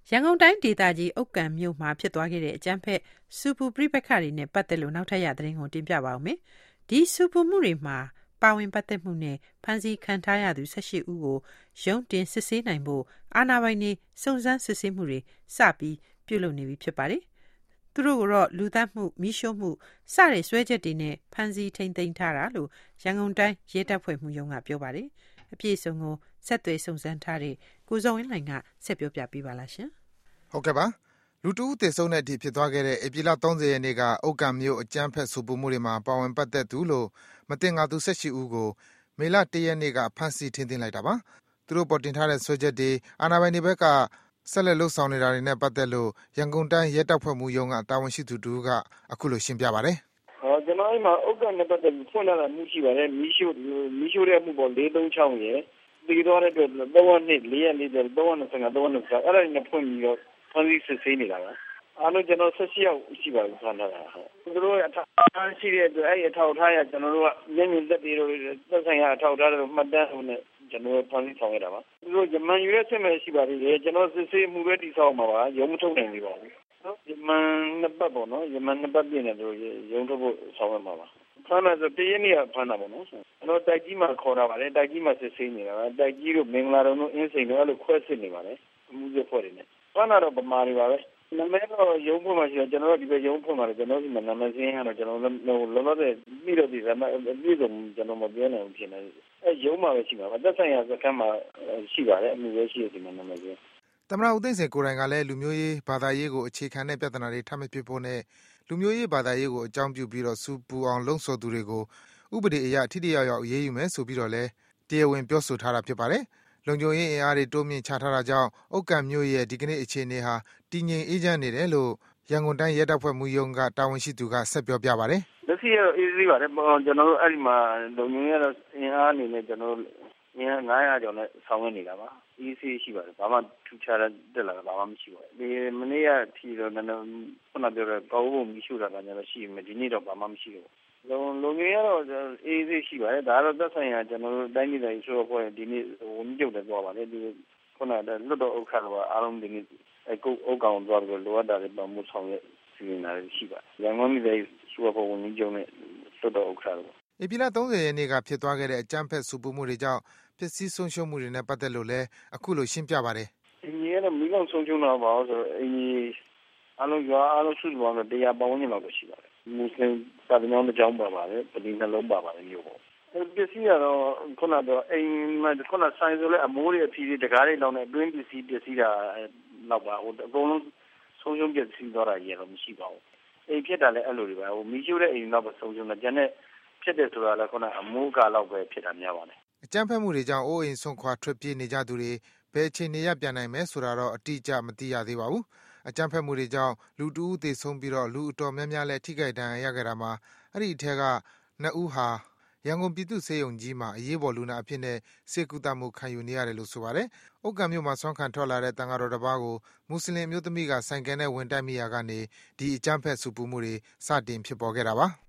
ရန်ကုန်တိုင်းဒေသကြီးဥက္ကံမြို့မှာဖြစ်သွားခဲ့တဲ့အကြမ်းဖက်ဆူပူပဋိပက္ခတွေနဲ့ပတ်သက်လို့နောက်ထပ်ရသတင်းကိုတင်ပြပါဦးမယ်။ဒီဆူပူမှုတွေမှာပါဝင်ပတ်သက်မှုနဲ့ဖမ်းဆီးခံထားရသူ18ဦးကိုရုံးတင်စစ်ဆေးနိုင်ဖို့အာဏာပိုင်တွေစုံစမ်းစစ်ဆေးမှုတွေစပြီးပြုလုပ်နေပြီဖြစ်ပါတယ်။သူတို့ကတော့လူသတ်မှုမိရှုမှုစတဲ့စွဲချက်တွေနဲ့ဖမ်းဆီးထိန်းသိမ်းထားတာလို့ရန်ကုန်တိုင်းရဲတပ်ဖွဲ့မှူးရုံးကပြောပါတယ်။အပြည့်အစုံကိုဆက်သွယ်စုံစမ်းထားတဲ့ကိုစောဝင်းလှိုင်ကဆက်ပြောပြပေးပါလားရှင်။ဟုတ်ကဲ့ပါလူတဦးသေဆုံးတဲ့အထိဖြစ်သွားခဲ့တဲ့ဧပြီလ30ရက်နေ့ကဥက္ကံမြို့အကြမ်းဖက်ဆူပူမှုတွေမှာပါဝင်ပတ်သက်သူလို့မတင်ငါသူ18ဦးကိုမေလ1ရက်နေ့ကဖမ်းဆီးထိန်းသိမ်းလိုက်တာပါသူတို့ပေါ်တင်ထားတဲ့ဆွဲချက်တွေအာဏာပိုင်တွေဘက်ကဆက်လက်လှုပ်ဆောင်နေတာတွေနဲ့ပတ်သက်လို့ရန်ကုန်တိုင်းရဲတပ်ဖွဲ့မှူးရုံးကတာဝန်ရှိသူတူကအခုလိုရှင်းပြပါတယ်ကျွန်တော်မှာဥက္ကံနဲ့ပတ်သက်ပြီးဖွင့်လာတာမှုရှိပါတယ်မီးရှို့တဲ့မှုပေါ်436ရယ်တည်သွားတဲ့အတွက်3နှစ်4ရက်နေ့325 325အဲ့ဒါနဲ့ဖွင့်ပြီးတော့ဖမ်းဆီးစစ်ဆေးနေတာပါအားလုံးကျွန်တော်18ယောက်ရှိပါပြီဖမ်းထားတာဟုတ်သူတို့အထောက်အထားရှိတဲ့အတွက်အဲ့အထောက်အထားရကျွန်တော်တို့ကမျက်မြင်သက်သေတို့သက်ဆိုင်ရာအထောက်အထားတွေမှတ်တမ်းနဲ့ကျွန်တော်ဖမ်းဆီးဆောင်ရတာပါသူတို့ဂျမန်ယူရဲ့ဆက်မဲ့ရှိပါသေးတယ်ကျွန်တော်စစ်ဆေးမှုပဲတိစောက်မှာပါရုံးမထုတ်နိုင်သေးပါဘူးဂျမန်နှစ်ပတ်ပေါ့နော်ဂျမန်နှစ်ပတ်ပြည့်နေတို့ရုံးထုတ်ဖို့ဆောင်ရမှာပါဖမ်းတယ်ဆိုတရနေ့ကဖမ်းတာပေါ့နော်ကျွန်တော်တိုက်ကြီးမှာခေါ်တာပါလေတိုက်ကြီးမှာစစ်ဆေးနေတာပါတိုက်ကြီးတို့မင်္ဂလာတော်တို့အင်းစိန်တို့အဲ့လိုခွဲစစ်နေပါလေအမှုရဖွဲ့နေတယ်ဖမ်းတာတော့ပမာတွေပါပဲနာမည်တော့ရုံးဖွင့်မှာရှိတယ်ကျွန်တော်တို့ဒီဘက်ရုံးဖွင့်မှာကျွန်တော်ဒီမှာနာမည်စင်းရတော့ကျွန်တော်လောလောဆယ်ပြီးတော့ဒီဇာတ်အပြည့်စုံကျွန်တော်မပြောနိုင်ဘူးဖြစ်နေအဲရုံးမှာပဲရှိမှာပါသက်ဆိုင်ရာစခန်းမှာရှိပါတယ်အမှုပဲရှိတယ်ဒီမှာနာမည်စင်းသမ္မတဦးသိန်းစိန်ကိုယ်တိုင်ကလည်းလူမျိုးရေးဘာသာရေးကိုအခြေခံတဲ့ပြဿနာတွေထပ်မဖြစ်ဖို့နဲ့လူမျိုးရေးဘာသာရေးကိုအကြောင်းပြုပြီးတော့စူပူအောင်လှုံ့ဆော်သူတွေကိုဥပဒေအရထိထိရောက်ရောက်အရေးယူမယ်ဆိုပြီးတော့လည်းတရားဝင်ပြောဆိုထားတာဖြစ်ပါတယ်လုံခြုံရေးအင်အားတွေတိုးမြင့်ချထားတာကြောင့်ဥက္ကံမြို့ရဲ့ဒီကနေ့အခြေအနေဟာတည်ငြိမ်အေးချမ်းနေတယ်လို့ရန်ကုန်တိုင်းရဲတပ်ဖွဲ့မှူးရုံးကတာဝန်ရှိသူကဆက်ပြောပြပါတယ်လက်ရှိတော့အေးဆေးပါတယ်ကျွန်တော်တို့အဲ့ဒီမှာလုံခြုံရေးကတော့အင်အားအနေနဲ့ကျွန်တော်တို့အင်အား900ကျော်နဲ့ဆောင်ရွက်နေတာပါအေးဆေးရှိပါတယ်ဘာမှထူးခြားတဲ့လာတာဘာမှမရှိပါဘူးဒီမနေ့ကထီတော့ခုနပြောတဲ့ကောက်ဖို့မရှိတာကလည်းရှိမယ်ဒီနေ့တော့ဘာမှမရှိဘူးလုံငယ်ရတော့အေးဆေးရှိပါတယ်ဒါကတော့သက်ဆိုင်ရာကျွန်တော်တို့တိုင်းပြည်တိုင်းဆိုတော့ဒီနေ့ဝန်ကြီးချုပ်လည်းပြောပါတယ်ဒီခုနကလွတ်တော်ဥက္ကဋ္ဌကအားလုံးဒီနေ့အခုဥက္ကောင်သွားပြီးလိုအပ်တာတွေပတ်မှုဆောင်ရွက်စီစဉ်တာရှိပါတယ်ရန်ကုန်ပြည်ဆိုတော့ဝန်ကြီးချုပ်နဲ့လွတ်တော်ဥက္ကဋ္ဌဧပြီလ30ရက်နေ့ကဖြစ်သွားခဲ့တဲ့အကြမ်းဖက်ဆူပူမှုတွေကြောင့်ပစ္စည်းဆုံးရှုံးမှုတွေနဲ့ပတ်သက်လို့လည်းအခုလိုရှင်းပြပါတယ်အင်းကြီးကတော့မိလောက်ဆုံးရှုံးတော့ပါဆိုတော့အင်းကြီးအားလုံးရွာအားလုံးစုစုပေါင်းတော့100ပေါင်းနေလောက်ရှိပါတယ်မွတ်စလင်စာပေကျောင်းတစ်ကျောင်းပါပါတယ်ပတိနှလုံးပါပါတယ်မျိုးပေါ့ပစ္စည်းကတော့ခုနကတော့အိမ်မှာခုနဆိုင်ဆိုလဲအမိုးတွေအဖြီးတွေတကားတွေလောက်နဲ့အတွင်းပစ္စည်းတာလောက်ပါဟိုအကုန်လုံးဆုံးရှုံးပစ္စည်းသွားတာရေတော့မရှိပါဘူးအိမ်ဖြစ်တာလည်းအဲ့လိုတွေပါဟိုမီးရှို့တဲ့အိမ်တော့ဆုံးရှုံးတယ်ကျန်တဲ့ဖြစ်တယ်ဆိုတာလည်းခုနအမိုးကလောက်ပဲဖြစ်တာများပါတယ်အကြမ်းဖက်မှုတွေကြောင့်အိုးအိမ်ဆုံးခွာထွက်ပြေးနေကြသူတွေဘယ်ချိန်နေရပြန်နိုင်မယ်ဆိုတာတော့အတိအကျမသိရသေးပါဘူးအကြမ်းဖက်မှုတွေကြောင့်လူတဦးသေဆုံးပြီးတော့လူအတော်များများလည်းထိခိုက်ဒဏ်ရာရခဲ့တာမှာအဲ့ဒီအထက်က2ဦးဟာရန်ကုန်ပြည်သူ့ဆေးရုံကြီးမှာအရေးပေါ်လူနာအဖြစ်နဲ့ဆေးကုသမှုခံယူနေရတယ်လို့ဆိုပါတယ်။ဥက္ကံမြို့မှာဆွမ်းခံထွက်လာတဲ့တန်ဃာတော်တစ်ပါးကိုမွတ်စလင်အမျိုးသမီးကဆိုင်ကယ်နဲ့ဝင်တိုက်မိရာကနေဒီအကြမ်းဖက်ဆူပူမှုတွေစတင်ဖြစ်ပေါ်ခဲ့တာပါ။